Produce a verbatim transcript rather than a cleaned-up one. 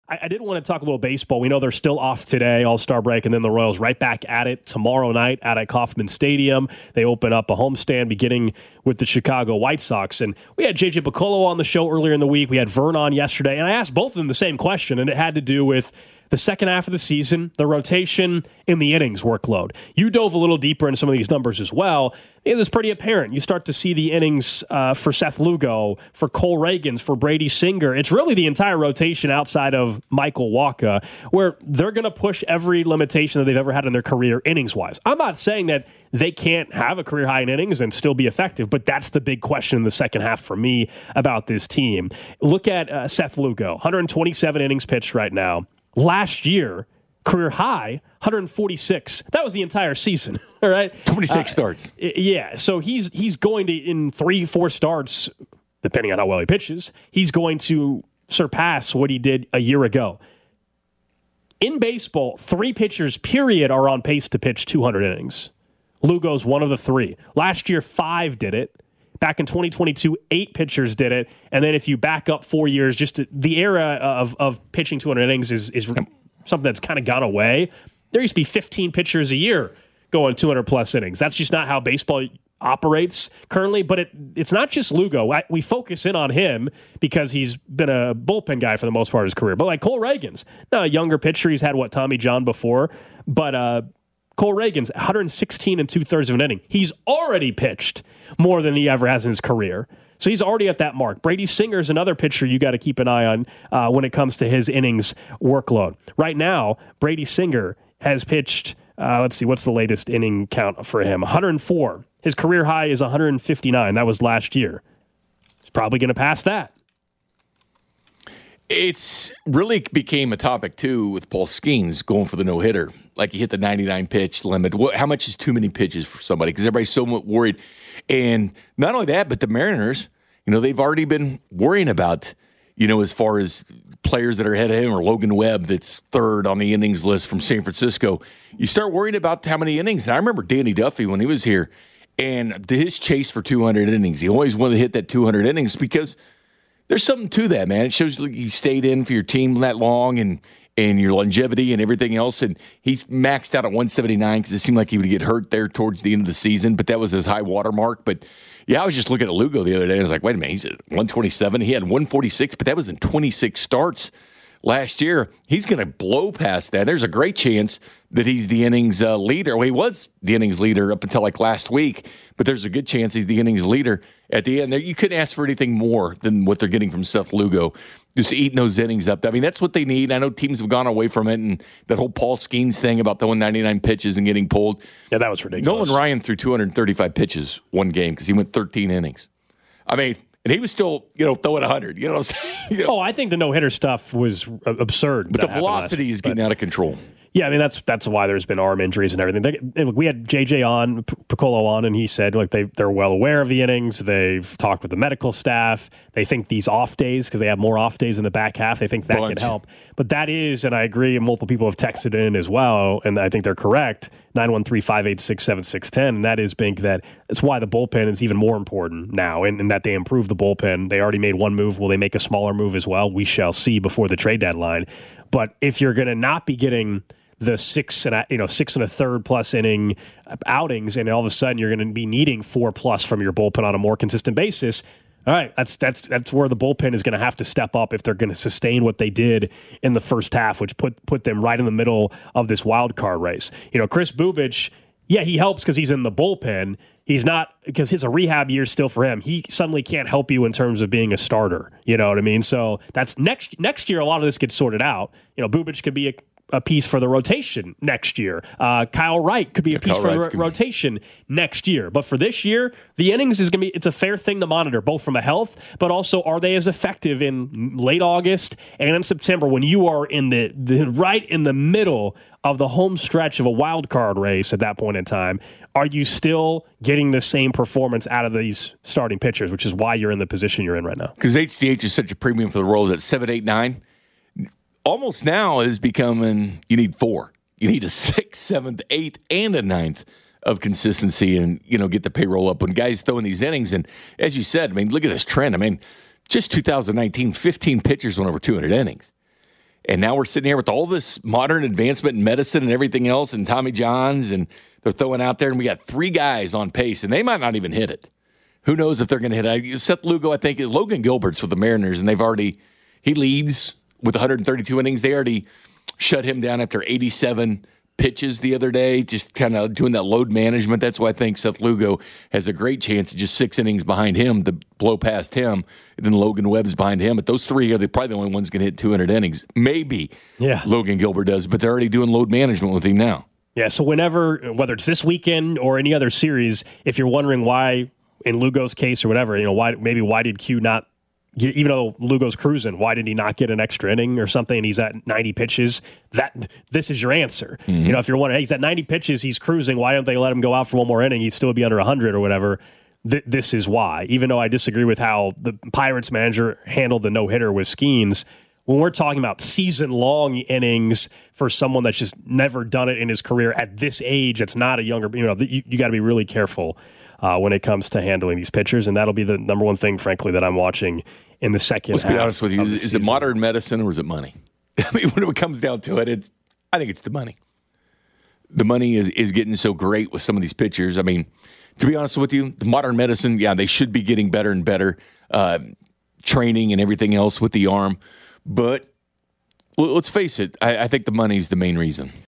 I, I did want to talk a little baseball. We know they're still off today, All-Star break, and then the Royals right back at it tomorrow night out at Kauffman Stadium. They open up a homestand beginning with the Chicago White Sox. And we had J J Piccolo on the show earlier in the week. We had Vern on yesterday, and I asked both of them the same question, and it had to do with the second half of the season, the rotation, and the innings workload. You dove a little deeper into some of these numbers as well. It was pretty apparent. You start to see the innings uh, for Seth Lugo, for Cole Reagans, for Brady Singer. It's really the entire rotation outside of Michael Wacha, where they're going to push every limitation that they've ever had in their career innings-wise. I'm not saying that they can't have a career high in innings and still be effective, but that's the big question in the second half for me about this team. Look at uh, Seth Lugo, one hundred twenty-seven innings pitched right now. Last year, career high, one hundred forty-six. That was the entire season, all right? twenty-six uh, starts. Yeah, so he's he's going to, in three, four starts, depending on how well he pitches, he's going to surpass what he did a year ago. In baseball, three pitchers, period, are on pace to pitch two hundred innings. Lugo's one of the three. Last year, five did it. Back in twenty twenty-two, eight pitchers did it. And then if you back up four years, just to, the era of, of pitching two hundred innings is, is something that's kind of gone away. There used to be fifteen pitchers a year going two hundred plus innings. That's just not how baseball operates currently. But it, it's not just Lugo. I, we focus in on him because he's been a bullpen guy for the most part of his career. But like Cole Reagans, now a younger pitcher. He's had, what, Tommy John before. But uh, Cole Reagans, one hundred sixteen and two-thirds of an inning. He's already pitched more than he ever has in his career. So he's already at that mark. Brady Singer is another pitcher you got to keep an eye on uh, when it comes to his innings workload. Right now, Brady Singer has pitched, uh, let's see, what's the latest inning count for him? one hundred four. His career high is one hundred fifty-nine. That was last year. He's probably going to pass that. It's really became a topic, too, with Paul Skeens going for the no-hitter. Like, he hit the ninety-nine pitch limit. What, how much is too many pitches for somebody? Because everybody's so worried. And not only that, but the Mariners, you know, they've already been worrying about, you know, as far as players that are ahead of him, or Logan Webb that's third on the innings list from San Francisco. You start worrying about how many innings. And I remember Danny Duffy when he was here, and his chase for two hundred innings. He always wanted to hit that two hundred innings because there's something to that, man. It shows you stayed in for your team that long and and your longevity and everything else. And he's maxed out at one seventy-nine because it seemed like he would get hurt there towards the end of the season, but that was his high water mark. But, yeah, I was just looking at Lugo the other day, and I was like, wait a minute, he's at one twenty-seven. He had one forty-six, but that was in twenty-six starts last year. He's going to blow past that. There's a great chance that he's the innings uh, leader. Well, he was the innings leader up until like last week, but there's a good chance he's the innings leader at the end. There, you couldn't ask for anything more than what they're getting from Seth Lugo, just eating those innings up. I mean, that's what they need. I know teams have gone away from it, and that whole Paul Skeens thing about throwing ninety-nine pitches and getting pulled. Yeah, that was ridiculous. Nolan Ryan threw two hundred thirty-five pitches one game because he went thirteen innings. I mean, and he was still, you know, throwing one hundred. You know what I'm saying? You know? Oh, I think the no-hitter stuff was absurd. But the velocity is getting out of control. Yeah, I mean, that's that's why there's been arm injuries and everything. They, we had J J on, P- Piccolo on, and he said, look, they, they're well aware of the innings. They've talked with the medical staff. They think these off days, because they have more off days in the back half, they think that Bunch. could help. But that is, and I agree, and multiple people have texted in as well, and I think they're correct, nine one three, five eight six, seven six one zero, and that is Bink, that that's why the bullpen is even more important now, and, and that they improved the bullpen. They already made one move. Will they make a smaller move as well? We shall see before the trade deadline. But if you're going to not be getting the six and a, you know six and a third plus inning outings, and all of a sudden you're going to be needing four plus from your bullpen on a more consistent basis. All right, that's that's that's where the bullpen is going to have to step up if they're going to sustain what they did in the first half, which put put them right in the middle of this wild card race. You know, Chris Bubich, yeah, he helps because he's in the bullpen. He's not, because it's a rehab year still for him. He suddenly can't help you in terms of being a starter. You know what I mean? So that's next next year. A lot of this gets sorted out. You know, Bubich could be a a piece for the rotation next year. Uh, Kyle Wright could be yeah, a piece Kyle for Wright's the ro- rotation be. next year. But for this year, the innings is going to be, it's a fair thing to monitor, both from a health, but also are they as effective in late August and in September when you are in the, the right in the middle of the home stretch of a wild card race at that point in time? Are you still getting the same performance out of these starting pitchers, which is why you're in the position you're in right now? Because H D H is such a premium for the Royals at seven, eight, nine. Almost now is becoming, you need four. You need a sixth, seventh, eighth, and a ninth of consistency and, you know, get the payroll up when guys throwing these innings. And as you said, I mean, look at this trend. I mean, just two thousand nineteen, fifteen pitchers went over two hundred innings. And now we're sitting here with all this modern advancement in medicine and everything else and Tommy Johns, and they're throwing out there, and we got three guys on pace, and they might not even hit it. Who knows if they're going to hit it? Seth Lugo, I think, is Logan Gilbert's with the Mariners, and they've already – he leads with one hundred thirty-two innings. They already shut him down after eighty-seven pitches the other day, just kind of doing that load management. That's why I think Seth Lugo has a great chance of just six innings behind him to blow past him. And then Logan Webb's behind him. But those three are the, probably the only ones going to hit two hundred innings. Maybe yeah. Logan Gilbert does, but they're already doing load management with him now. Yeah, so whenever, whether it's this weekend or any other series, if you're wondering why, in Lugo's case or whatever, you know, why maybe why did Q not, even though Lugo's cruising, why did he not get an extra inning or something and he's at ninety pitches? That This is your answer. Mm-hmm. You know, if you're wondering, hey, he's at ninety pitches, he's cruising, why don't they let him go out for one more inning? He'd still be under one hundred or whatever. Th- this is why. Even though I disagree with how the Pirates manager handled the no-hitter with Skeens, when we're talking about season-long innings for someone that's just never done it in his career at this age, it's not a younger, you know, you, you got to be really careful uh, when it comes to handling these pitchers, and that'll be the number one thing, frankly, that I'm watching in the second Let's half. Let's be honest with you. Is, is it modern medicine or is it money? I mean, when it comes down to it, it's, I think it's the money. The money is, is getting so great with some of these pitchers. I mean, to be honest with you, the modern medicine, yeah, they should be getting better and better, uh, training and everything else with the arm. But let's face it, I, I think the money is the main reason.